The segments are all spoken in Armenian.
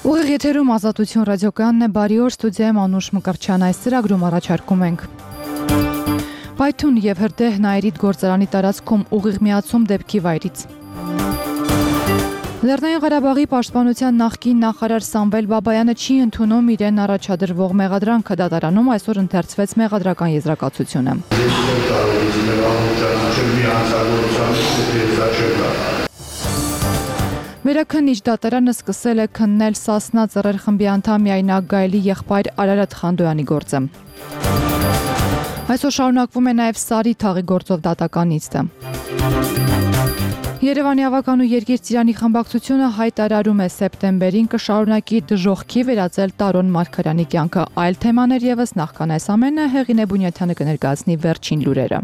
Ուղիղ եթերում Ազատություն ռադիոկայանն է, բարի օր, ստուդիայում Անուշ Մկրտչյան, այս ծրագրում առաջարկում ենք Պայթուն և հրդեհ Նաիրիդ գործարանի տարածքում ուղիղ միացում դեպքի վայրից։ Լեռնային Ղարաբաղի պաշտպանության նախկին նախարար Սամվել Բաբայանը չի ընդունում իրեն առաջադրվող մեղադրանքը, դատարանում այսօր ընթերցվեց մեղադրական եզրակացությունը։ Վերաքննիչ դատարանը սկսել է քննել Սասնա ծռեր խմբի անդամ Միայնակ Գայլի եղբայր Արարատ Խանդոյանի գործը։ Այսօր շարունակվում է նաև Սարի թաղի գործով դատական նիստը։ Երևանի ավագան ու Երկիր Ծիրանի խմբակցությունը հայտարարում է սեպտեմբերին կշարունակի դժոխքի վերածել Տարոն Մարգարյանի կյանքը, այլ թեմաներ ևս նախքան այս ամենը Հեղինե Բունյաթյանը կներկայացնի վերջին լուրերը։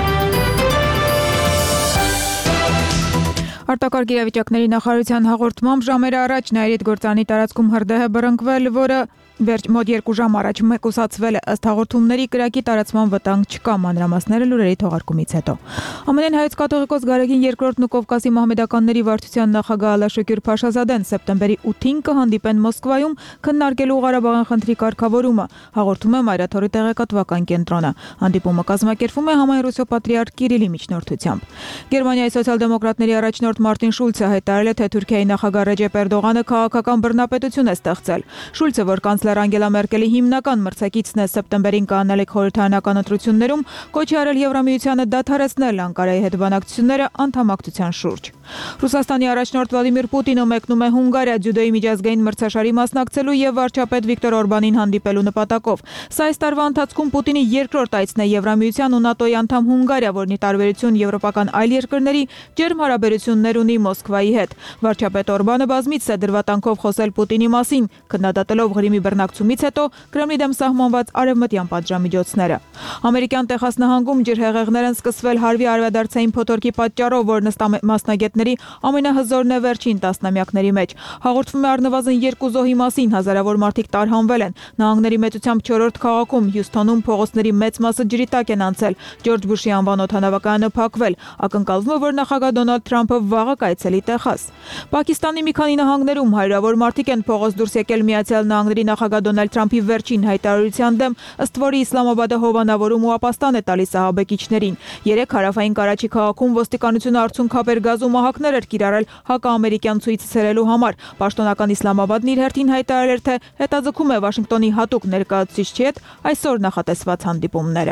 Արտակարգ իրավիճակների նախարարության հաղորդմամբ ժամեր առաջ Նաիրիդ գործարանի տարածքում հրդեհ է բռնկվել, որը մոտ 2 ժամ առաջ մեկուսացվել է, ըստ հաղորդումների կրակի տարածման վտանգ չկա, մանրամասները լուրերի թողարկումից հետո։ ԱՄՆ հայոց կաթողիկոս Գարեգին II-ն ու Կովկասի մահմեդականների վարչության նախագահ Ալաշկյուր Փաշազադեն սեպտեմբերի 8-ին կհանդիպեն Մոսկվայում քննարկելու Ղարաբաղյան խնդրի կարգավորումը, հաղորդում է Մայրաթորի տեղեկատվական կենտրոնը։ Հանդիպումը կազմակերպվում է համայն Ռուսիո պատրիարք Կիրիլի միջնորդությամբ։ Գերմանիայի սոցիալ-դեմոկրատների առաջնորդ Մարտին Շուլցը հայտարարել է, թե Թուրքիայի նախագահ Ռեջեփ Էրդողանը քաղաքական բռնապետություն է ստեղծել։ Շուլցը, որ կանցլեր Անգելա Մերկելի հիմնական մրցակիցն է սեպտեմբերին կանալիք խորհրդարանական ընտրություններում, կոչ է արել Եվրամիությանը դադարեցնել Անկարայի հետ բանակցությունները անդամակցության շուրջ։ Ռուսաստանի առաջնորդ Վլադիմիր Պուտինը մեկնում է Հունգարիա ձյուդոյի միջազգային մրցաշարի մասնակցելու եւ վարչապետ Վիկտոր Օրբանին հանդիպելու նպատակով։ Սա այս տարվա ընթացքում Պուտինի երկրորդ այցն է Եվրամիության ու ՆԱՏՕ-ի անդամ Հունգարիա, որն ի տարբերություն եվրոպական այլ երկրների ջերմ հարաբերություններ ունի Մոսկվայի հետ։ Վարչապետ Օրբանը բազմիցս է դրվատանքով խոսել Պուտինի մասին, քննադատելով Ղրիմի բռնակցումից հետո Կրեմլի դեմ սահմանված արևմտյան պատժամիջոցները։ Ամերիկյան Տեխաս նահանգում ջրհեղեղներ են սկսվել Հարվի արևադարձային փոթորկի պատճառով, որն ըստ մասնագետների ամենահզորն է վերջին տասնամյակների մեջ։ Հաղորդվում է առնվազն 2 զոհի մասին, հազարավոր մարդիկ տարհանվել են։ Նահանգների մեծությամբ 4-րդ քաղաքում Հյուսթոնում փողոցների մեծ մասը ջրի տակ են անցել։ Ջորջ Բուշի անվան օդանավակայանը փակվել։ Ակնկալվում է, որ նախագահ Դոնալդ Թրամփը վաղը կայցելի Տեխաս։ Պակիստանի մի քանի նահանգներում հարյուրավոր մարդիկ են փողոց դուրս եկել Միացյալ Նահանգների նախագահ Դոնալդ Թրամփի վերջին հայտարարության դեմ, ըստ որի Իսլամաբադը հովանավորում ու ապաստան է տալիս ահաբեկիչներին։ Երեկ հարավային Կարաչի քաղաքում ոստիկանությունը արցունքաբեր գազ ու մահակներ էր կիրառել հակաամերիկյան ցույց ցերելու համար։ Պաշտոնական Իսլամաբադն իր հերթին հայտարարել էր, թե հետաձգում է Վաշինգտոնի հատուկ ներկայացուցիչի հետ այսօր նախատեսված հանդիպումները։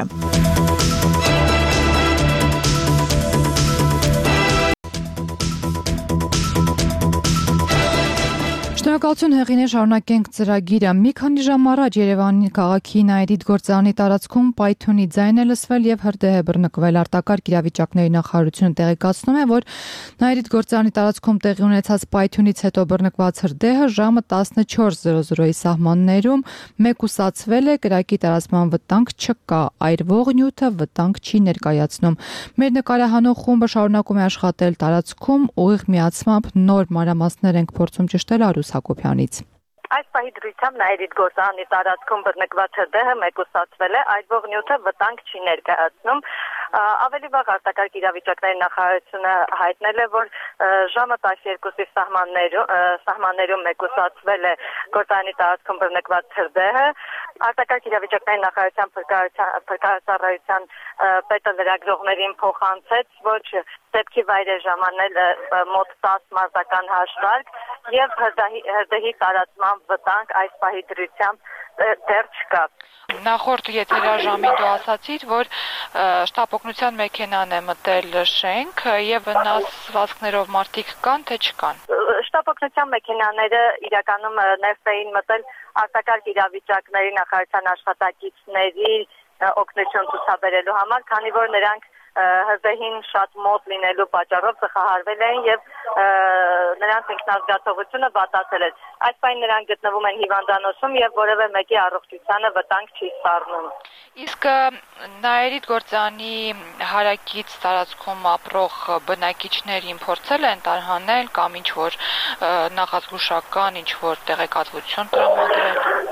Շնորհակալություն Հեղինե, շարունակենք ծրագիրը։ Մի քանի ժամ առաջ Երևանի քաղաքի Նաիրիդ գործարանի տարածքում պայթյունի ձայն է լսվել եւ հրդեհ է բռնկվել։ Արտակարգ իրավիճակների նախարարությունը տեղեկացնում է, որ Նաիրիդ գործարանի տարածքում տեղի ունեցած պայթյունից հետո բռնկված հրդեհը ժամը 14:00-ի սահմաններում մեկուսացվել է, կրակի տարածման վտանգ չկա, այրվող նյութը վտանգ չի ներկայացնում։ Մեր նկարահանող խումբը շարունակում է աշխատել տարածքում, ուղիղ միացմամբ նոր մանրամասներ ենք փորձում ճշտել Արուս Հակոբյանից։ Այս պահի դրությամբ Նաիրիդ գործարանի տարածքում բռնկված հրդեհը մեկուսացվել է, այրվող նյութը վտանգ չի ներկայացնում։ Ավելի վաղ արտակարգ իրավիճակների նախարարությունը հայտնել է, որ ժամը 12-ի սահմաններում մեկուսացվել է գործարանի տարածքում բռնկված հրդեհը։ Արտակարգ իրավիճակների նախարարության փրկարարության պետը լրագրողներին փոխանցեց, որ դեպքի վայր է ժամանել մոտ 10 մարզական հաշվարկ եւ հրդեհի տարածման վտանգ այս պահի դրությամբ դեռ չկա։ Նախորդ եթերաժամին դու ասացիր, որ շտապօգնության մեքենան է մտել շենք եւ վնասվածքներով մարդիկ կան, թե չկան։ Շտապօգնության մեքենաները իրականում ներս էին մտել արտակարգ իրավիճակների նախարարության աշխատակիցների օգնություն ցուցաբերելու համար, քանի որ նրանք հրդեհին շատ մոտ լինելու պատճառով ծխահարվել էին եւ նրանց ինքնազգացողությունը վատացել էր։ Այս պայն նրանք գտնվում են հիվանդանոցում եւ որևէ մեկի առողջությանը վտանգ չի սառնում։ Իսկ Նաիրիդ գործարանի հարակից տարածքում ապրող բնակիչներին փորձել են տարհանել կամ ինչ որ նախազգուշական ինչ որ տեղեկատվություն տրամադրել։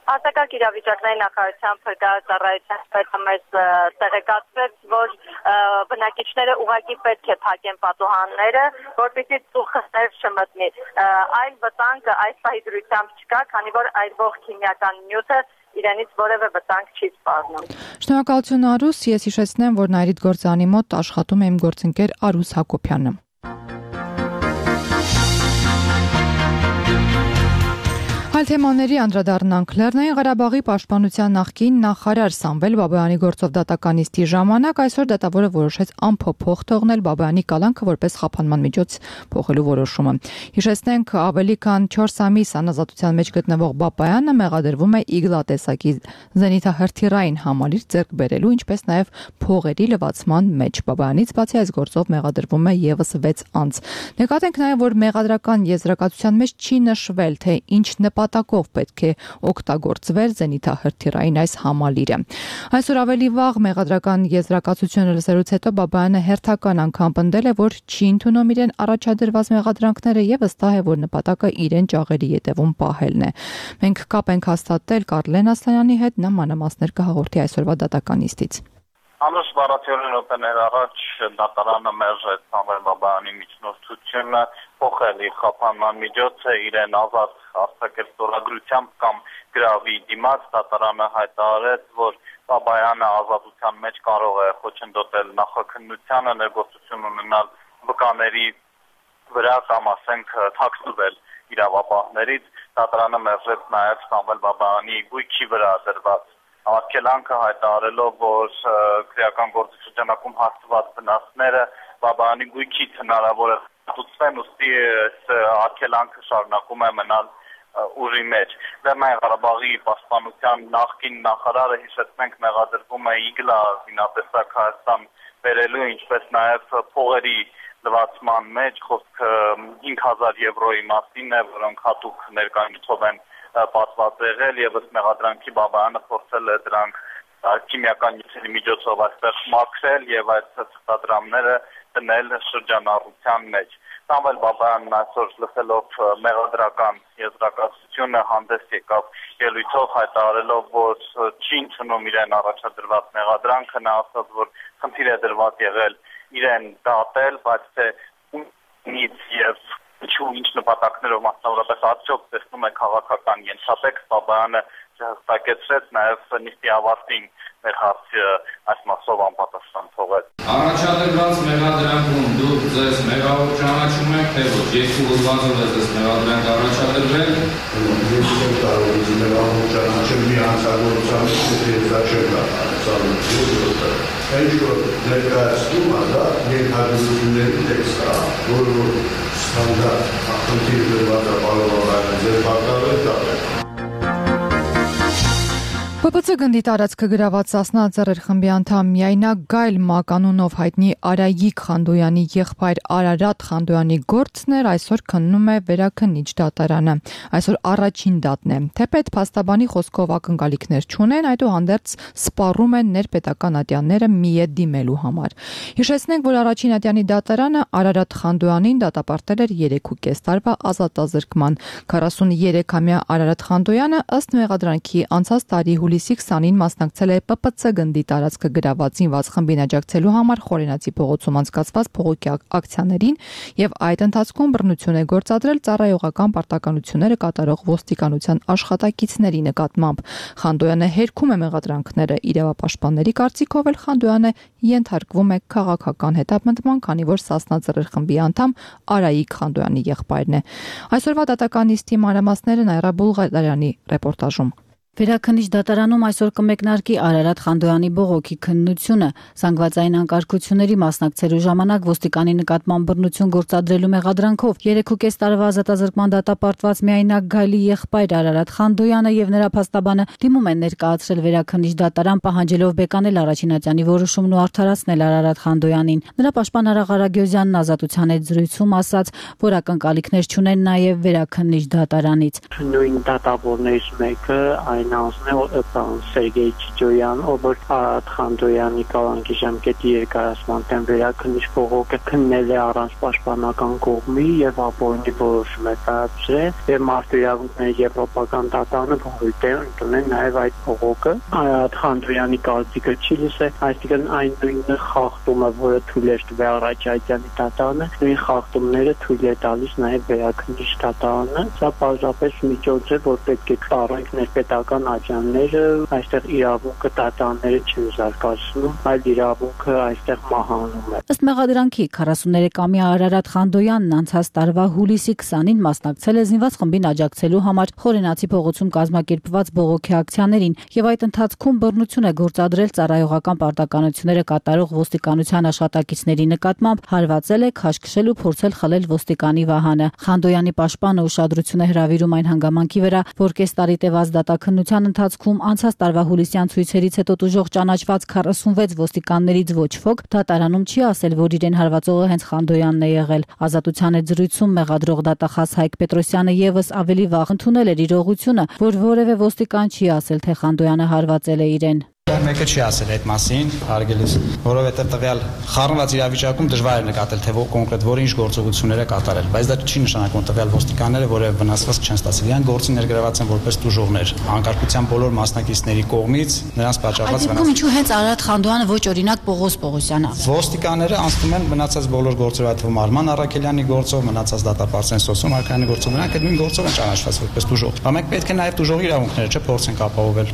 Արտակարգ իրավիճակների նախարարության փրկարարության պետամեզ տեղեկացրեց, որ բնակիչները ուղղակի պետք է փակեն պատուհանները, որպեսզի ծուխներ չմտնի։ Այլ վտանգ այս պահի դրությամբ չկա, քանի որ այրվող քիմիական նյութը իրենից որևէ վտանգ չի սպառնում։ Շնորհակալություն Արուս, ես հիշեցնեմ, որ Նայիրիդ գործարանի մոտ աշխատում է իմ գործընկեր Արուս Հակոբյանը։ Այլ թեմաների անդրադառնանք։ Լեռնային Ղարաբաղի պաշտպանության նախկին նախարար Սամվել Բաբայանի գործով դատական նիստի ժամանակ այսօր դատավորը որոշեց անփոփոխ թողնել Բաբայանի կալանքը որպես խափանման միջոց փոխելու որոշումը։ Հիշեցնենք, ավելի քան 4 ամիս անազատության մեջ գտնվող Բաբայանը մեղադրվում է իգլա տեսակի զենիթահրթիռային համալիր ձեռք բերելու, ինչպես նաև փողերի լվացման մեջ։ Բաբայանից բացի այս գործով մեղադրվում է եւս 6 անձ։ Նկատենք նաև, որ մեղադրական եզրակացության մեջ չի նշվել, թե ինչ նպատակով պետք է օգտագործվեր զենիթահրթիռային այս համալիրը։ Այսօր ավելի վաղ մեղադրական եզրակացությունը լսելուց հետո Բաբայանը հերթական անգամ պնդել է, որ չի ընդունում իրեն առաջադրված մեղադրանքները եւ վստահ է, որ նպատակը իրեն ճաղերի ետևում պահելն է։ Մենք կապ ենք հաստատել Կարլեն Ասլանյանի հետ, նա մանրամասներ կհաղորդի այսօրվա դատական նիստից։ Անուշ բարացիորեն օպեներ առաջ դատարանը մերժեց Սամվել Բաբայանի միջնորդությունը փոխել իր խափանման միջոցը իրեն ազատ արձակել ստորագրությամբ կամ գրավի դիմաց։ Դատարանը հայտարարեց, որ Բաբայանը ազատության մեջ կարող է խոչընդոտել նախաքննությանը, ներգործություն ունենալ վկաների վրա կամ ասենք թաքցվել իրավապահներից։ Դատարանը մերժեց նաև Սամվել Բաբայանի գույքի վրա դրված արգելանքը, հայտարարելով, որ քրեական գործի շրջանակում հաստատված վնասները Բաբայանի գույքից հնարավոր է ստուգեն, ուստի արգելանքը շարունակում է մնալ ուժի մեջ։ Լեռնային Ղարաբաղի պաշտպանության նախկին նախարարը, հիշեցնենք, մեղադրվում է իգլա զինատեսակ Հայաստան բերելու, ինչպես նաև փողերի լվացման մեջ, խոսքը 5000 եվրոյի մասին է, որոնք հատուկ ներկայացով են պատված եղել եւ ըստ մեղադրանքի Բաբայանը փորձել է դրանք քիմիական նյութերի միջոցով այստեղ մաքրել եւ այդ ցուցադրամները դնել շրջանառության մեջ։ Սամվել Բաբայանն այսօր լսելով մեղադրական եզրակացությունը հանդես եկավ ելույթով, հայտարարելով, որ չի ընդունում իրեն առաջադրված մեղադրանքը, նա ասաց, որ խնդիր է դրված եղել իրեն դատել, բայց թե ումից եւ ինչ նպատակներով մասնավորապես արդյոք տեսնում է քաղաքական ենթատեքստ, Բաբայանը հստակեցրեց նաև նիստի ավարտին մեր հարցը այս մասով անպատասխան թողեց։ Առաջադրված մեղադրանքում դուք ձեզ մեղավոր ճանաչում եք, թե ոչ, երկու հոդվածով է ձեզ մեղադրանք առաջադրվել։ Ես կարող եմ մեղավոր ճանաչել մի հանցագործության Ինչ որ ներկայացնում է, դա ներկայացումների տեքստ է, որը ստանդարտ ախնդիր դրված է բարոյական ձեր բակարել դատել։ ՊՊՑ գնդի տարածքը գրաված Սասնա Ծռեր խմբի անդամ Միայնակ Գայլ Մականունով հայտնի Արայիկ Խանդոյանի եղբայր Արարատ Խանդոյանի գործն էր այսօր քննում է վերաքննիչ դատարանը։ Այսօր առաջին դատն է։ Թեպետ փաստաբանի խոսքով ակնկալիքներ չունեն, այդուհանդերձ սպառում են ներպետական ատյանները միետ դիմելու համար։ Հիշեցնենք, որ առաջին ատյանի դատարանը Արարատ Խանդոյանին դատապարտել էր 3.5 տարվա ազատազրկման։ 43-ամյա Արարատ Խանդոյանը ըստ մեղադրանքի անցած տարի հուլիսի 20-ին մասնակցել է ՊՊՑ գնդի տարածքը գրաված զինված խմբին աջակցելու համար Խորենացի փողոցում անցկացված փողոքի ակցիաներին եւ այդ ընթացքում բռնություն է գործադրել ծառայողական պարտականությունները կատարող ոստիկանության աշխատակիցների նկատմամբ։ Խանդոյանը հերքում է մեղադրանքները, իրավապաշտպանների կարծիքով էլ Խանդոյանը ենթարկվում է քաղաքական հետապնդման, քանի որ Սասնա Ծռեր խմբի անդամ Արայիկ Խանդոյանի եղբայրն է։ Այսօրվա դատական նիստի մանրամասները Նայրա Բուլղարյանի ռեպորտաժում։ Վերաքննիչ դատարանում այսօր կմեկնարկի Արարատ Խանդոյանի բողոքի քննությունը։ Զանգվածային անկարգությունների մասնակցելու ժամանակ ոստիկանի նկատմամբ բռնություն գործադրելու մեղադրանքով 3.5 տարվա ազատազրկման դատապարտված Միայնակ Գայլի եղբայր Արարատ Խանդոյանը եւ նրա փաստաբանը դիմում են ներկայացրել վերաքննիչ դատարան, պահանջելով բեկանել առաջին ատյանի որոշումն ու արդարացնել Արարատ Խանդոյանին։ Նրա պաշտպան Արա Ղարագյոզյանն Ազատության հետ զրույցում ասաց, որ ակնկալիքներ չունեն նաեւ վերաքննիչ դատարանից։ Նույն դատավորներից մեկը Այնազնը Սերգեյ Չիջոյան, որ Արարատ Խանդոյանի կալանքի ժամկետի երկարացման վերաքննիչ բողոքը քննել է առանց պաշտպանական կողմի եւ ապօրինի որոշում է կայացրել եւ մարդու իրավունքների եվրոպական դատարանը որոշել է ընդունել նաեւ այդ բողոքը Արարատ Խանդոյանի կարծիքը չի լսել, այսինքն այն նույնը խախտումը, որը թույլ է տվել Արարատյանի դատարանը, նույն խախտումները թույլ է տալիս նաեւ վերաքննիչ դատարանը, սա պարզապես միջոց է, որ պետք է առանց ներպետական աջանները այստեղ իրավունքը դատարանները չեն զարգացնում, այլ իրավունքը այստեղ մահանում է։ Ըստ մեղադրանքի 43-ամյա Արարատ Խանդոյանն անցած տարվա հուլիսի 20-ին մասնակցել է զինված խմբին աջակցելու համար Խորենացի փողոցում կազմակերպված բողոքի ակցիաներին եւ այդ ընթացքում բռնություն է գործադրել ծառայողական պարտականությունները կատարող ոստիկանության աշխատակիցների նկատմամբ, հարվածել է, քաշքշել ու փորձել խլել ոստիկանի վահանը։ Խանդոյանի պաշտպանը ուշադրություն է հրավիրում այն հանգամանքի վրա, որ կես տարի տևած դատաքննության ընթացքում անցած տարվա հուլիսյան ցույցերից հետո տուժող ճանաչված 46 ոստիկաններից ոչ ոք դատարանում չի ասել, որ իրեն հարվածողը հենց Խանդոյանն է եղել։ Ազատության հետ զրույցում մեղադրող դատախազ Հայկ Պետրոսյանը եւս ավելի վաղ ընդունել էր իրողությունը, որ որևէ ոստիկան չի ասել, թե Խանդոյանը հարվածել է իրեն։ Մեկը չի ասել այդ մասին, հարգելիս, որովհետև տվյալ խառնված իրավիճակում դժվար է նկատել, թե կոնկրետ որը ինչ գործողություններ է կատարել, բայց դա չի նշանակում տվյալ ոստիկանները որևէ վնասվածք չեն ստացել, իրենք գործին ներգրաված են որպես տուժողներ, անկարգության բոլոր մասնակիցների կողմից նրանց պատճառված վնասվածք։ Ինչու հենց Արարատ Խանդոյանը ոչ օրինակ Պողոս Պողոսյանը։ Ոստիկանները անցնում են մնացած բոլոր գործերը, այդ թվում Արման Առաքելյանի գործով, մնացած դատապարտության Սոսոմ Արքայանի գործով, նրանք այդ նույն գործով են ճանաչված որպես տուժող։ Բայց մենք պետք է նաև տուժողի իրավունքները չփորձենք ապահովել։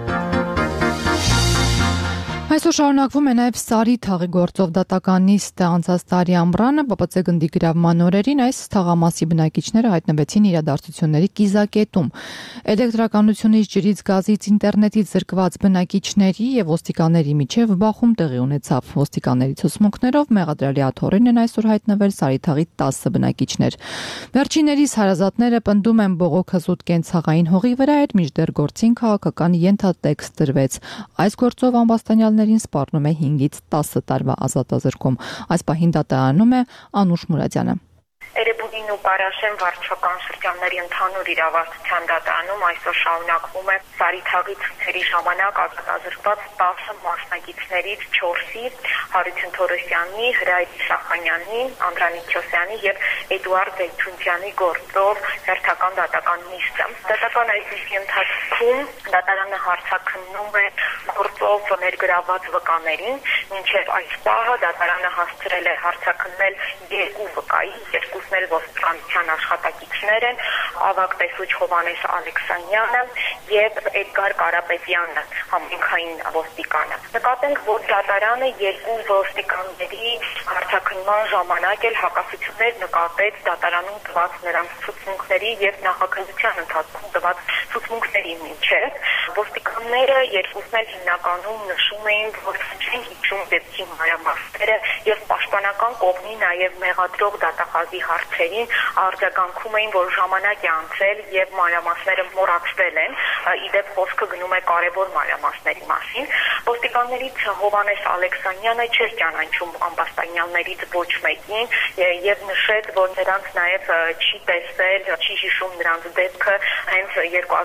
Այսօր շարունակվում է նաև Սարի թաղի գործով դատական նիստը անցած տարի ամռանը ՊՊՑ գնդի գրավման օրերին այս թաղամասի բնակիչները հայտնվեցին իրադարձությունների կիզակետում։ Էլեկտրականությունից, ջրից, գազից, ինտերնետից զրկված բնակիչների եւ ոստիկանների միջև բախում տեղի ունեցավ։ Ոստիկանների ցուցմունքներով մեղադրյալի աթոռին են այսօր հայտնվել Սարի թաղի 10 բնակիչներ։ Վերջիններիս հարազատները պնդում են բողոքը զուտ կենցաղային հողի վրա էր, մինչդեռ գործին քաղաքական ենթատեքստ դրվեց։ Այս գործով ամբաստանյալներին սպառնում է 5-ից 10 տարվա ազատազրկում։ Այս պահին դատարանում է Անուշ Մուրադյանը։ Էրեբունին ու Պարաշեն վարչական շրջանների ընդհանուր իրավասության դատարանում այսօր շարունակվում է Սարի թաղի ցույցերի ժամանակ ազատազրկված 10 մասնակիցներից 4-ի Հարություն Թորոսյանի, Հրայր Շախանյանի, Անդրանիկ Քյոսյանի եւ Էդուարդ Զեյթունցյանի գործով հերթական դատական նիստը։ Դատական այս նիստի ընթացքում դատարանը հարցաքննում է գործով ներգրաված վկաներին, մինչև այս պահը դատարանը հասցրել է հարցաքննել 2 վկայի, երկուսն էլ ոստիկանության աշխատակիցներ են, ավագ տեսուչ Հովհաննես Ալեքսանյանը եւ Էդգար Կարապետյանը, համայնքային ոստիկանը։ Նկատենք, որ դատարանը 2 ոստիկանների հարցաքննման ժամանակ էլ հակասություններ նկատեց դատարանում տված նրանց ցուցմունքների եւ նախաքննության ընթացքում տված ցուցմունքների միջեւ։ Ոստիկանները երկուսն էլ հիմնականում նշում էին, որ չեն հիշում դեպքի մանրամասները եւ պաշտպանական կողմի նաեւ մեղադրող դատախազի հարցերին արձագանքում էին, որ ժամանակ է անցել եւ մանրամասները մոռացվել են։ Իդեպ խոսքը գնում է կարևոր մանրամասների մասին։ Ոստիկաններից Հովհաննես Ալեքսանյանը չէր ճանաչում ամբաստանյալներից ոչ մեկին եւ նշեց, որ նրանց նաեւ չի տեսել, չի հիշում նրանց դեպքը հենց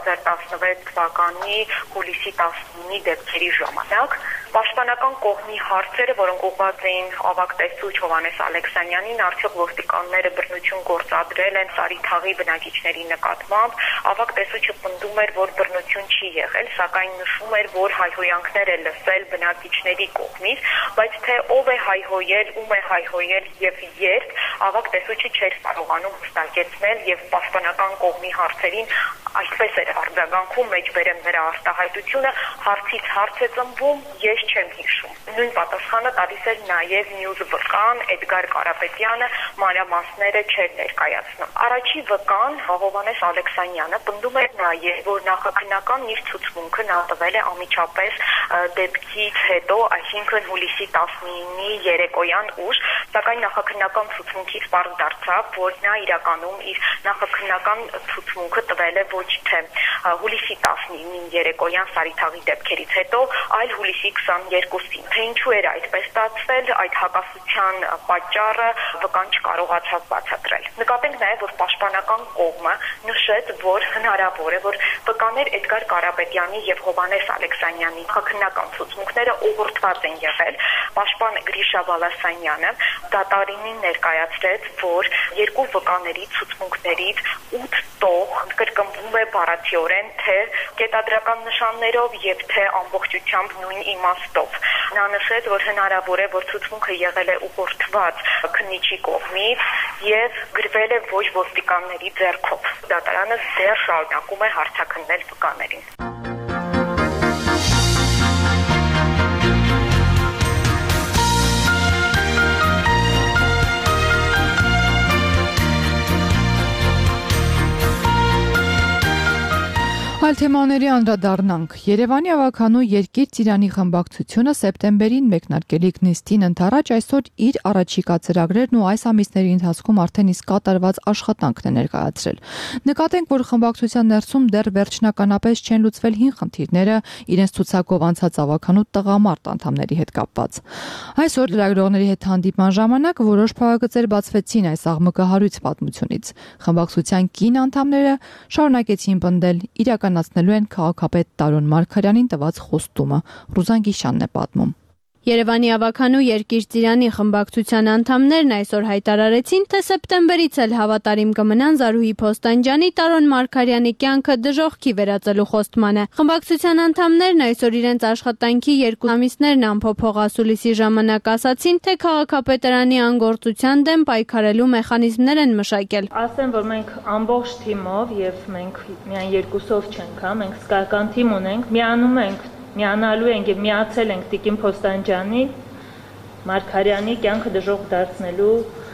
2016 թվականի հուլիսի 19-ի դեպքերի ժամանակ։ Պաշտպանական կողմի հարցերը, որոնք ուղղված էին ավագ տեսուչ Հովհաննես Ալեքսանյանին, արդյոք ոստիկանները բռնություն գործադրել են Սարի թաղի բնակիչների նկատմամբ, ավագ տեսուչը պնդում էր, որ բռնություն չի եղել, սակայն նշում էր, որ հայհոյանքներ է լսել բնակիչների կողմից, բայց թե ով է հայհոյել, ում է հայհոյել եւ երբ, ավագ տեսուչը չէր կարողանում հստակեցնել եւ պաշտպանական կողմի հարցերին այսպես էր արձագանքում, մեջբերեմ նրա արտահայտությունը, հարցից հարց է ծնվում, ես չեմ հիշում։ Նույն պատասխանը տալիս էր նաև մյուս վկան Էդգար Կարապետյանը, մանրամասները չէր ներկայացնում։ Առաջի վկան Հովհաննես Ալեքսանյանը պնդում էր նաև, որ նախաքննական իր ցուցմունքը նա տվել է անմիջապես դեպքից հետո, այսինքն հուլիսի 19-ի երեկոյան ուշ, սակայն նախաքննական ցուցմունքից պարզ դարձավ, որ նա իրականում իր նախաքննական ցուցմունքը տվել է ոչ թե հուլիսի 19-ի երեկոյան Սարի թաղի դեպքերից հետո, այլ հուլիսի 22-ին։ Թե ինչու էր այդպես ստացվել, այդ հակասության պատճառը վկան չկարողացավ բացատրել։ Նկատենք նաև, որ պաշտպանական կողմը նշեց, որ հնարավոր է, որ վկաներ Էդգար Կարապետյանի եւ Հովհաննես Ալեքսանյանի քննական ցուցմունքները ուղղորդված են եղել։ Պաշտպան Գրիշա Բալասանյանը դատարանին ներկայացրեց, որ երկու վկաների ցուցմունքներից 8 տող կրկնվում է բառացիորեն թե կետադրական նշաններով եւ թե ամբողջությամբ նույն իմաստով։ Նա նշեց, որ հնարավոր է, որ ցուցմունքը եղել է ուղղորդված քննիչի կողմից եւ գրվել է ոչ ոստիկանների ձեռքով։ Դատարանը դեռ շարունակում է հարցաքննել վկաներին։ Այլ թեմաների անդրադառնանք։ Երևանի ավականու Երկիր Ծիրանի խմբակցությունը սեպտեմբերին մեկնարկելիք նիստին ընթരാճ այսօր իր առաջիկա ծրագրերն ու այս ամիսների ընթացքում արդեն իսկ կատարված աշխատանքն է ներկայացրել։ Նկատենք, որ խմբակցության ներսում դեռ վերջնականապես չեն լուծվել հին խնդիրները իրենց ցուցակով անցած ավականու տղամարդ անդամների հետ կապված։ Այսօր լրագրողների հետ հանդիպման ժամանակ որոշ փակագծեր բացվեցին այս աղմկահարույց պատմությունից։ Խմբակցության կին անդամները շարունակեցին պնդել իրականացնելու են քաղաքապետ Տարոն Մարգարյանին տված խոստումը։ Ռուզան Գիշյանն է պատմում։ Երևանի ավականու Երկիր Ծիրանի խմբակցության անդամներն այսօր հայտարարեցին, թե սեպտեմբերից էլ հավատարիմ կմնան Զարուհի Փոստանջյանի Տարոն Մարգարյանի կյանքը դժոխքի վերածելու խոստմանը։ Խմբակցության անդամներն այսօր իրենց աշխատանքի 2 ամիսներն ամփոփող ասուլիսի ժամանակ ասացին, թե քաղաքապետարանի անգործության դեմ պայքարելու մեխանիզմներ են մշակել։ Ասեմ, որ մենք ամբողջ թիմով եւ մենք միայն երկուսով չենք, մենք սկական թիմ ունենք, միանալու ենք եւ միացել ենք Տիկին Փոստանջյանի Մարգարյանի կյանքը դժոխք դարձնելու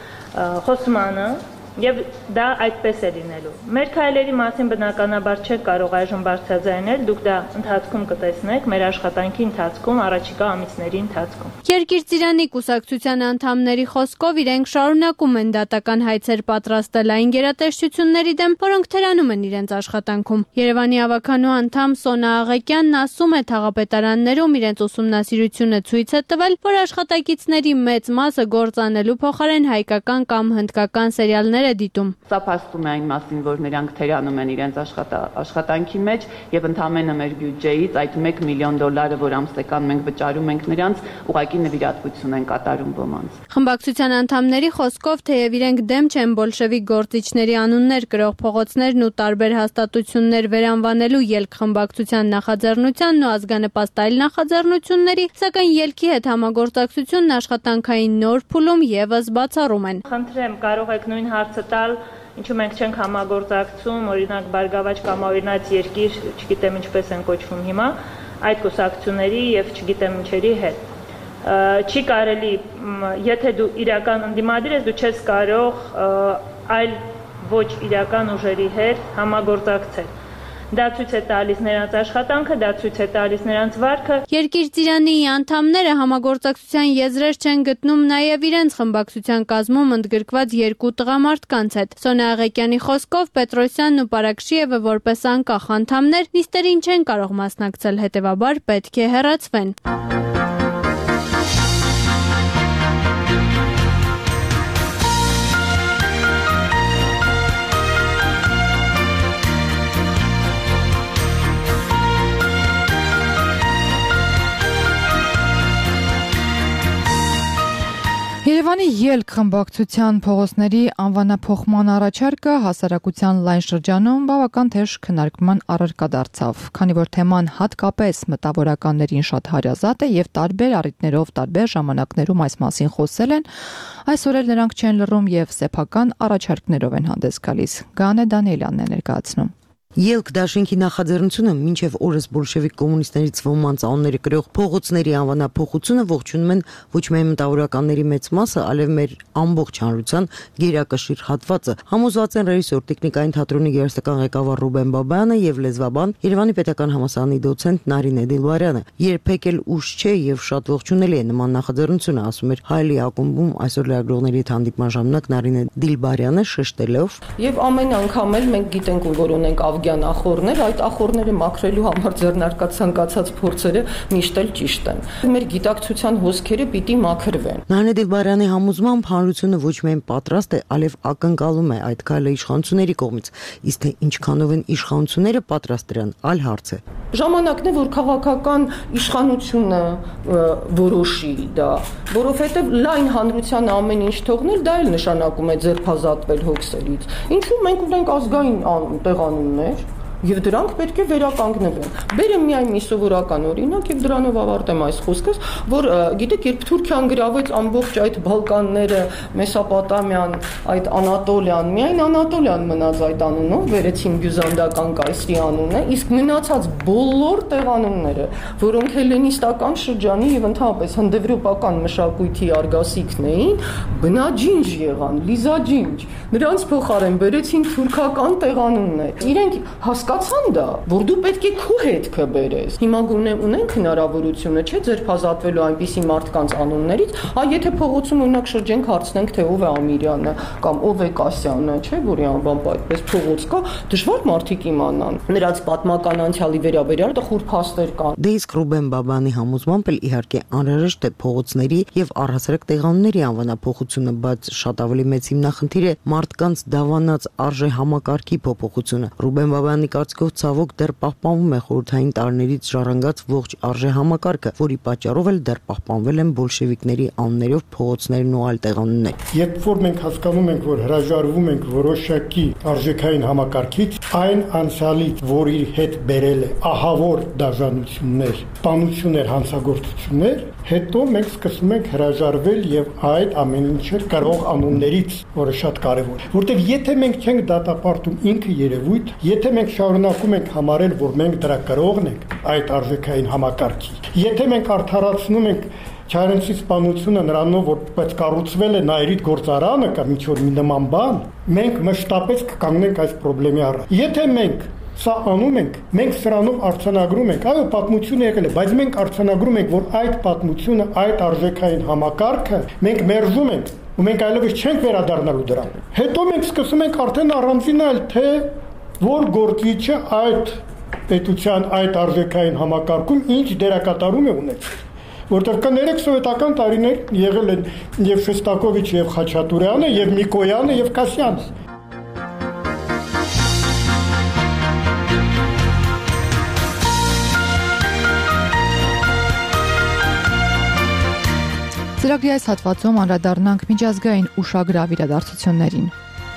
խոստմանը եւ դա այդպես է լինելու։ Մեր քայլերի մասին բնականաբար չեք կարող այժմ բարձրաձայնել, դուք դա ընթացքում կտեսնեք մեր աշխատանքի ընթացքում, առաջիկա ամիսների ընթացքում։ Երկիր Ծիրանի կուսակցության անդամների խոսքով իրենք շարունակում են դատական հայցեր պատրաստել այն գերատեսչությունների դեմ, որոնք թերանում են իրենց աշխատանքում։ Երևանի ավականու անդամ Սոնա Աղեկյանն ասում է, թաղապետարաններում իրենց ուսումնասիրությունը ցույց է տվել, որ աշխատակիցների մեծ մասը գործանելու փոխարեն հայկական կամ հնդկական սերիալներ է դիտում։ Սա փաստում է այն մասին, որ նրանք թերանում են իրենց աշխատանքի մեջ եւ ընդամենը մեր բյուջեից այդ $1 միլիոն, որ ամսական մենք վճարում ենք նրանց, ուղղակի նվիրատվություն են կատարում ոմանց։ Խմբակցության անդամների խոսքով, թեև իրենք դեմ չեն բոլշևիկ գործիչների անուններ կրող փողոցներն ու տարբեր հաստատություններ վերանվանելու ելք խմբակցության նախաձեռնությանն ու ազգանպաստ այլ նախաձեռնությունների, սակայն ելքի հետ համագործակցությունն աշխատանքային նոր փուլում եւս բացառում են։ Խնդրեմ, կարող եք նույն հարցը տալ, ինչու մենք չենք համագործակցում, օրինակ Բարգավաճ կամ Օրինաց Երկիր, չգիտեմ ինչպես են կոչվում հիմա, այդ կուսակցությունների եւ չգիտեմ ինչերի հետ։ Չի կարելի, եթե դու իրական ընդդիմադիր ես, դու չես կարող այլ ոչ իրական ուժերի հետ համագործակցել։ Դա ցույց է տալիս նրանց աշխատանքը, դա ցույց է տալիս նրանց վարքը։ Երկիր Ծիրանի անդամները համագործակցության եզրեր չեն գտնում նաև իրենց խմբակցության կազմում ընդգրկված 2 տղամարդկանց հետ։ Սոնա Աղեկյանի խոսքով Պետրոսյանն ու Պարակշիևը որպես անկախ անդամներ նիստերին չեն կարող մասնակցել, հետևաբար պետք է հեռացվեն։ Երևանի ելք խմբակցության փողոցների անվանափոխման առաջարկը հասարակության լայն շրջանում բավական թեժ քննարկման առարկա դարձավ, քանի որ թեման հատկապես մտավորականներին շատ հարազատ է եւ տարբեր առիթներով տարբեր ժամանակներում այս մասին խոսել են, այսօր էլ նրանք չեն լռում եւ սեփական առաջարկներով են հանդես գալիս։ Գանե Դանիելյանն է ներկայացնում։ Ելք դաշինքի նախաձեռնությունը մինչև օրս բոլշևիկ կոմունիստներից ոմանց անունների կրող փողոցների անվանափոխությունը ողջունում են ոչ միայն մտավորականների մեծ մասը, այլև մեր ամբողջ հանրության գերակշիռ հատվածը։ Համոզված են ռեժիսոր տեխնիկային թատրոնի երաժշտական ղեկավար Ռուբեն Բաբայանը եւ լեզվաբան Երևանի պետական համալսարանի դոցենտ Նարինե Դիլվարյանը։ Երբեք էլ ուշ չէ եւ շատ ողջունելի է նման նախաձեռնությունը, ասում էր Հայլի ակումբում այսօր լրագրողների հետ հանդիպման ժամանակ Նարինե Դիլվարյանը, շեշտելով. Եվ ամեն անգամ էլ մենք գիտենք, որ ունենք ախորներ, այդ ախորները մաքրելու համար ձեռնարկած ցանկացած փորձերը միշտ էլ ճիշտ են։ Մեր գիտակցության հոսքերը պիտի մաքրվեն։ Նահանե Դիլբարյանի համոզմամբ հանրությունը ոչ միայն պատրաստ է, այլև ակնկալում է այդ քայլը իշխանությունների կողմից, իսկ թե ինչքանով են իշխանությունները պատրաստ դրան, այլ հարց է։ Ժամանակն է, որ քաղաքական իշխանությունը որոշի դա, որովհետև լայն հանրության ամեն ինչ թողնել, դա էլ նշանակում է ձերբազատվել հոգսերից։ Ինչու մենք ունենք ազգային տեղանուններ, եւ դրանք պետք է վերականգնվեն։ Բերեմ միայն մի սովորական օրինակ եւ դրանով ավարտեմ այս խոսքս, որ գիտեք, երբ Թուրքիան գրավեց ամբողջ այդ Բալկանները, Մեսոպոտամիան, այդ Անատոլիան, միայն Անատոլիան մնաց այդ անունով, վերեցին բյուզանդական կայսրի անունը, իսկ մնացած բոլոր տեղանունները, որոնք հելենիստական շրջանի եւ ընդհանրապես հնդեվրոպական մշակույթի արգասիքն էին, բնաջինջ եղան, լիզաջինջ։ Նրանց փոխարեն բերեցին թուրքական տեղանուններ։ Իրենք հասկացան դա, որ դու պետք է քո հետքը բերես։ Հիմա գոնե ունենք հնարավորությունը, չէ՞, ձերբազատվելու այնպիսի մարդկանց անուններից, եթե փողոցում օրինակ շրջենք հարցնենք, թե ով է Ամիրյանը կամ ով է Կասյանը, չէ՞, որի անվամբ այդպես փողոց կա, դժվար մարդիկ իմանան։ Նրանց պատմական անցյալի վերաբերյալ տխուր փաստեր կան։ Դե իսկ Ռուբեն Բաբանի համոզմամբ էլ իհարկե անհրաժեշտ է փողոցների եւ առհասարակ տեղանունների անվանափոխությունը, բայց շատ ավելի մեծ հիմնախնդիր է մարդկանց դավանած արժե համակարգի փոփոխությունը։ Ռուբեն Բաբանի կարծիքով ցավոք դեռ պահպանվում է խորհրդային տարիներից ժառանգած ողջ արժե համակարգը, որի պատճառով էլ դեռ պահպանվել են բոլշևիկների անուններով փողոցներն ու այլ տեղանուններ։ Երբ որ մենք հասկանում ենք, որ հրաժարվում ենք որոշակի արժեքային համակարգից, այն անցյալից, որ իր հետ բերել է ահավոր դաժանություններ, տանություններ, հանցագործություններ, հետո մենք սկսում ենք հրաժարվել եւ այդ ամեն ինչը կարող անուններից, որը շատ կարեւոր է, որտեղ եթե մենք չենք դատապարտում ինքը երևույթ, եթե մենք շարունակում ենք համարել, որ մենք դրա կրողն ենք այդ արժեքային համակարգի, եթե մենք արդարացնում ենք Չարենցի սպանությունը նրանով, որ պետք կառուցվել է Նայիրիդ գործարանը կամ ինչ-որ մի նման բան, մենք մշտապես կկանգնենք այս խնդրի առաջ։ Եթե մենք սա անում ենք, մենք սրանով արձանագրում ենք, այո, պատմությունը եղել է, բայց մենք արձանագրում ենք, որ այդ պատմությունը, այդ արժեքային համակարգը մենք մերժում ենք, ու մենք այլևս չենք վերադառնալու դրան։ Հետո մենք սկսում ենք արդեն առանձինալ, թե որ գործիչը այդ պետության, այդ արժեքային համակարգում ինչ դերակատարում է ունեցել։ Որտեղ կներեք սովետական տարիներ եղել են եւ Շեստակովիչը եւ Խաչատուրյանը եւ Նիկոյանը եւ Կասյանը։ Ծրագրի այս հատվածում անդրադառնանք միջազգային ուշագրավ իրադարձություններին։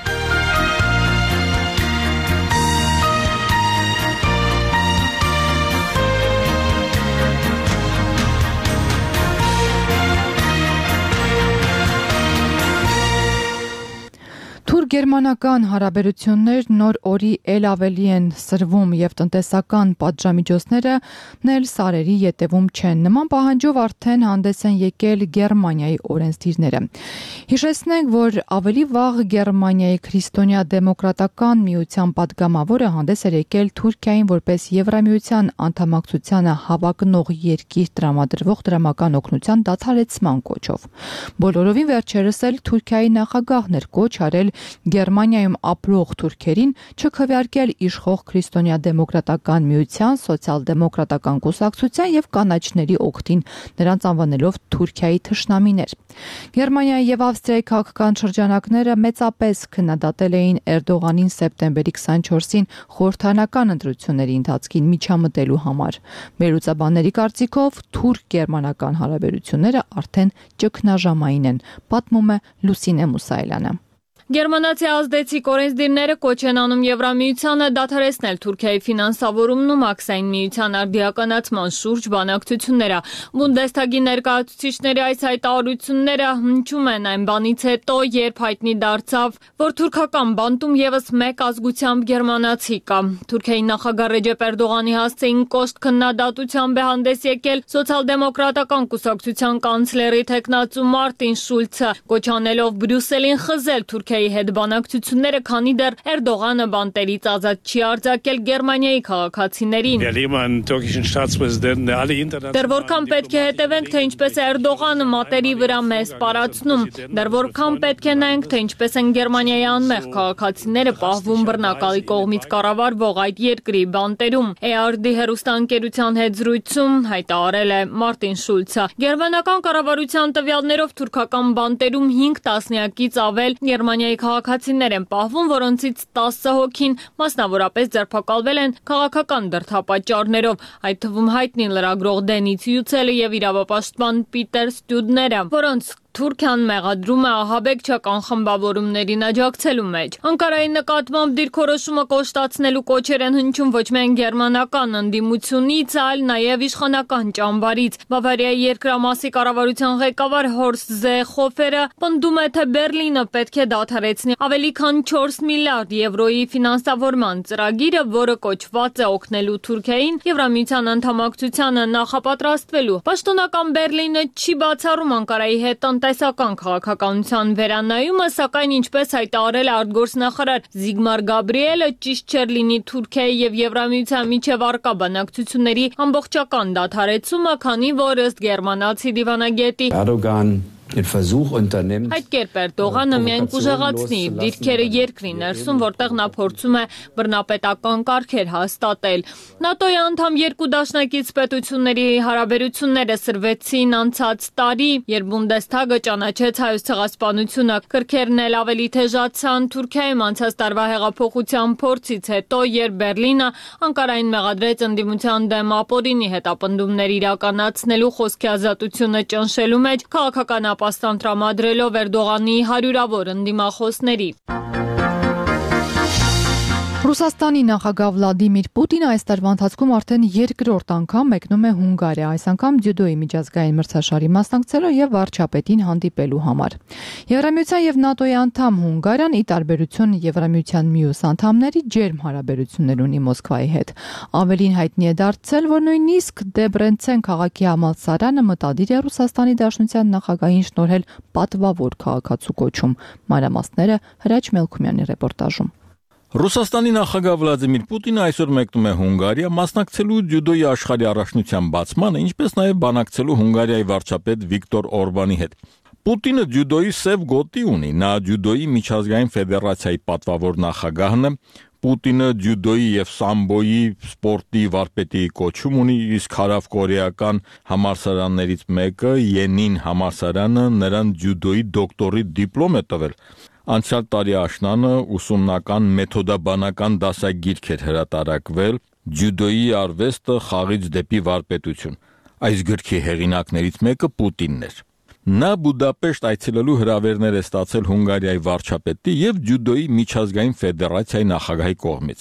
Թուրք-գերմանական հարաբերություններ նոր օրի էլ ավելի են սրվում եւ տնտեսական պատժամիջոցներն էլ սարերի ետևում չեն։ Նման պահանջով արդեն հանդես են եկել Գերմանիայի օրենսդիրները։ Հիշեցնենք, որ ավելի վաղ Գերմանիայի քրիստոնյա դեմոկրատական միության падգամավորը հանդես էր եկել Թուրքիային որպես Եվրամիության անդամակցությանը հավակնող երկիր տրամադրվող դրամական օգնության դադարեցման կոչով։ Բոլորովին վերջերս էլ Թուրքիայի նախագահն էր կոչ արել Գերմանիայում ապրող թուրքերին չքվեարկել իշխող քրիստոնյա դեմոկրատական միության, սոցիալ-դեմոկրատական կուսակցության եւ կանաչների օգտին, նրանց անվանելով Թուրքիայի թշնամիներ։ Գերմանիայի եւ Ավստրիայի քաղաքական շրջանակները մեծապես քննադատել էին Էրդողանին սեպտեմբերի 24-ին խորհրդարանական ընտրությունների ընթացքին միջամտելու համար։ Վերլուծաբանների կարծիքով թուրք-գերմանական հարաբերությունները արդեն ճգնաժամային են, պատմում է Լուսինե Մուսայելյանը։ Գերմանացի ազդեցիկ օրենսդիրները կոչ են անում Եվրամիությանը դադարեցնել Թուրքիայի ֆինանսավորումն ու մաքսային միության արդիականացման շուրջ բանակցությունները։ Բունդեսթագի ներկայացուցիչների այս հայտարարությունները հնչում են այն բանից հետո, երբ հայտնի դարձավ, որ թուրքական բանտում եւս մեկ ազգությամբ գերմանացի կա։ Թուրքիայի նախագահ Ռեջեփ Էրդողանի հասցեին կոշտ քննադատությամբ է հանդես եկել սոցիալ-դեմոկրատական կուսակցության կանցլերի թեկնածու Մարտին Շուլցը, կոչ անելով Բրյուսելին խզել Թուրքիայի Թուրքիայի հետ բանակցությունները, քանի դեռ Էրդողանը բանտերից ազատ չի արձակել Գերմանիայի քաղաքացիներին։ Դեռ որքան պետք է հետևենք, թե ինչպես է Էրդողանը մատերի վրա մեզ պարացնում, դեռ որքան պետք է նայենք, թե ինչպես են Գերմանիայի անմեղ քաղաքացիները պահվում բռնակալի կողմից կառավարվող այդ երկրի բանտերում։ ARD հեռուստաընկերության հետ զրույցում հայտարարել է Մարտին Շուլցը։ Գերմանական կառավարության տվյալներով թուրքական բանտերում 5 տասնյակից ավել Գերմանիայի քաղաքացիներ են պահվում, որոնցից 10 հոգին մասնավորապես ձերբակալվել են քաղաքական դրդապատճառներով, այդ թվում հայտնի լրագրող Դենից Յուցելը եւ իրավապաշտպան Պիտեր Ստյուդները, որոնց Թուրքիան մեղադրում է ահաբեկչական խմբավորումներին աջակցելու մեջ։ Անկարայի նկատմամբ դիրքորոշումը կոշտացնելու կոչեր են հնչում ոչ միայն գերմանական ընդդիմությունից, այլ նաև իշխանական ճամբարից։ Բավարիայի երկրամասի կառավարության ղեկավար Հորստ Զեխոֆերը պնդում է, թե Բերլինը պետք է դադարեցնի ավելի քան 4 միլիարդ եվրոյի ֆինանսավորման ծրագիրը, որը կոչված է օգնելու Թուրքիային Եվրամիության անդամակցությանը նախապատրաստվելու։ Պաշտոնական Բերլինը չի բացառում Անկարայի հետ տնտեսական քաղաքականության վերանայումը, սակայն ինչպես հայտարարել է արտգործնախարար Զիգմար Գաբրիելը, ճիշտ չէր լինի Թուրքիայի եւ Եվրամիության միջև առկա բանակցությունների ամբողջական դադարեցումը, քանի որ ըստ գերմանացի դիվանագետի Այդ կերպ Էրդողանը միայն կուժեղացնի իր դիրքերը երկրի ներսում, որտեղ նա փորձում է բռնապետական կարգեր հաստատել։ ՆԱՏՕ-ի անդամ երկու դաշնակից պետությունների հարաբերությունները սրվեցին անցած տարի, երբ Բունդեսթագը ճանաչեց Հայոց ցեղասպանությունը, կրքերն էլ ավելի թեժացան Թուրքիայում անցած տարվա հեղափոխության փորձից հետո, երբ Բերլինը Անկարային մեղադրեց ընդդիմության դեմ ապօրինի հետապնդումներ իրականացնելու խոսքի ազատությունը ճնշելու մեջ քաղաքական ապաստան տրամադրելով Էրդողանի հարյուրավոր ընդդիմախոսների։ Ռուսաստանի նախագահ Վլադիմիր Պուտինը այս տարվա ընթացքում արդեն երկրորդ անգամ մեկնում է Հունգարիա, այս անգամ ձյուդոյի միջազգային մրցաշարի մասնակցելու եւ վարչապետին հանդիպելու համար։ Եվրամիության եւ ՆԱՏՕ-ի անդամ Հունգարիան, ի տարբերություն Եվրամիության մյուս անդամների, ջերմ հարաբերություններ ունի Մոսկվայի հետ։ Ավելին հայտնի է դարձել, որ նույնիսկ Դեբրեցեն քաղաքի համալսարանը մտադիր է Ռուսաստանի Դաշնության նախագահին շնորհել պատվավոր քաղաքացու կոչում։ Մանրամասները Հրաչ Մելքումյանի ռեպորտաժում։ Ռուսաստանի նախագահ Վլադիմիր Պուտինը այսօր մեկնում է Հունգարիա մասնակցելու ձյուդոյի աշխարհի առաջնության բացմանը, ինչպես նաև բանակցելու Հունգարիայի վարչապետ Վիկտոր Օրբանի հետ։ Պուտինը ձյուդոյի սև գոտի ունի, նա ձյուդոյի միջազգային ֆեդերացիայի պատվավոր նախագահն է, Պուտինը ձյուդոյի եւ սամբոյի սպորտի վարպետի կոչում ունի, իսկ հարավկորեական համալսարաններից մեկը Յենին համալսարանը նրան ձյուդոյի դոկտորի դիպլոմ է տվել։ Անցյալ տարի աշնանը ուսումնական մեթոդաբանական դասագիրք էր հրատարակվել «Ձյուդոյի արվեստը խաղից դեպի վարպետություն»։ Այս գրքի հեղինակներից մեկը Պուտինն էր։ Նա Բուդապեշտ այցելելու հրավերներ է ստացել Հունգարիայի վարչապետի եւ ձյուդոյի միջազգային ֆեդերացիայի նախագահի կողմից։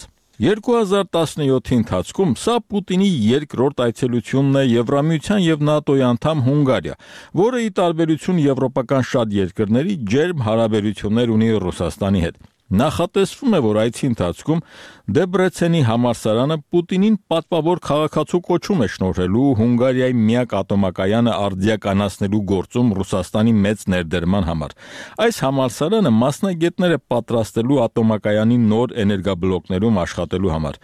2017-ի ընթացքում սա Պուտինի երկրորդ այցելությունն է Եվրամիության եւ ՆԱՏՕ-ի անդամ Հունգարիա, որը ի տարբերություն եվրոպական շատ երկրների ջերմ հարաբերություններ ունի Ռուսաստանի հետ։ Նախատեսվում է, որ այցի ընթացքում Դեբրեցենի համալսարանը Պուտինին պատվավոր քաղաքացու կոչում է շնորհելու Հունգարիայի միակ ատոմակայանը արդիականացնելու գործում Ռուսաստանի մեծ ներդերման համար։ Այս համալսարանը մասնագետներ է պատրաստելու ատոմակայանի նոր էներգաբլոկներում աշխատելու համար։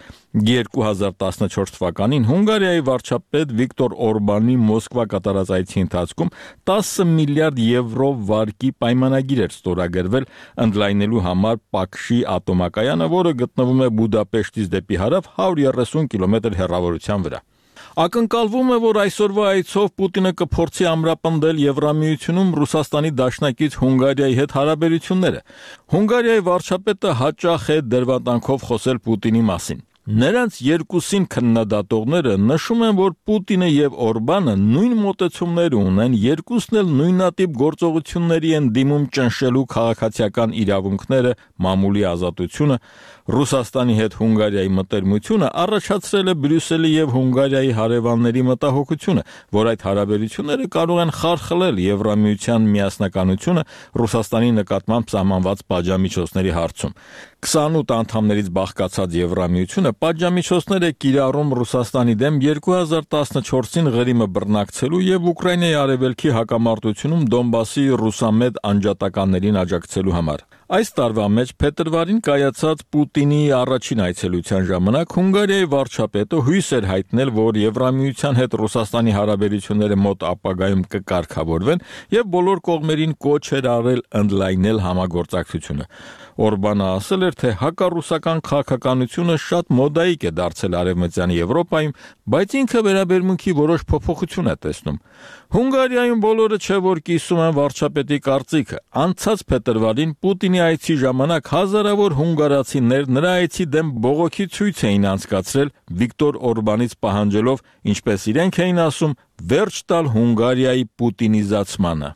2014 թվականին Հունգարիայի վարչապետ Վիկտոր Օրբանի Մոսկվա կատարած այցի ընթացքում 10 միլիարդ եվրո վարկի պայմանագիր էր ստորագրվել ընդլայնելու համար Պակշի ատոմակայանը, որը գտնվում է Բուդապեշտից դեպի հարավ 130 կիլոմետր հեռավորության վրա։ Ակնկալվում է, որ այսօրվա այցով Պուտինը կփորձի ամրապնդել Եվրամիությունում Ռուսաստանի դաշնակից Հունգարիայի հետ հարաբերությունները։ Հունգարիայի վարչապետը հաճախ է դրվատանքով խոսել Պուտինի մասին։ Նրանց երկուսին քննադատողները նշում են, որ Պուտինը եւ Օրբանը նույն մոտեցումներ ունեն, երկուսն էլ նույնատիպ գործողությունների են դիմում ճնշելու քաղաքացիական իրավունքները, մամուլի ազատությունը, Ռուսաստանի հետ Հունգարիայի մտերմությունը առաջացրել է Բրյուսելի եւ Հունգարիայի հարևանների մտահոգությունը, որ այդ հարաբերությունները կարող են խարխլել Եվրամիության միասնականությունը Ռուսաստանի նկատմամբ սահմանված պատժամիջոցների հարցում։ 28 անդամներից բաղկացած Եվրամիությունը պատժամիջոցներ է կիրառում Ռուսաստանի դեմ 2014-ին Ղրիմը բռնակցելու եւ Ուկրաինայի արևելքի հակամարտությունում Դոնբասի ռուսամետ անջատականներին աջակցելու համար։ Այս տարվա մեջ փետրվարին կայացած Պուտինի առաջին այցելության ժամանակ Հունգարիայի վարչապետը հույս էր հայտնել, որ Եվրամիության հետ Ռուսաստանի հարաբերությունները մոտ ապագայում կկարգավորվեն եւ բոլոր կողմերին կոչ էր արել ընդլայնել համագործակցությունը։ Օրբանը ասել էր, թե հակառուսական քաղաքականությունը շատ մոդայիկ է դարձել Արևմտյան Եվրոպայում, բայց ինքը վերաբերմունքի որոշ փոփոխություն է տեսնում։ Հունգարիայում բոլորը չէ որ կիսում են վարչապետի կարծիքը։ Անցած փետրվարին Պուտինի այցի ժամանակ հազարավոր հունգարացիներ նրա այցի դեմ բողոքի ցույց էին անցկացրել Վիկտոր Օրբանից պահանջելով, ինչպես իրենք էին ասում, վերջ տալ Հունգարիայի պուտինիզացմանը։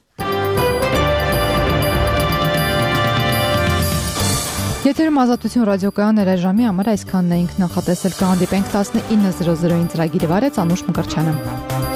Եթերում Ազատություն ռադիոկայան երաժամի համար այսքանն էինք նախատեսել, կհանդիպենք 19:00-ին ծրագիրը վարեց Անուշ Մկրտչյանը։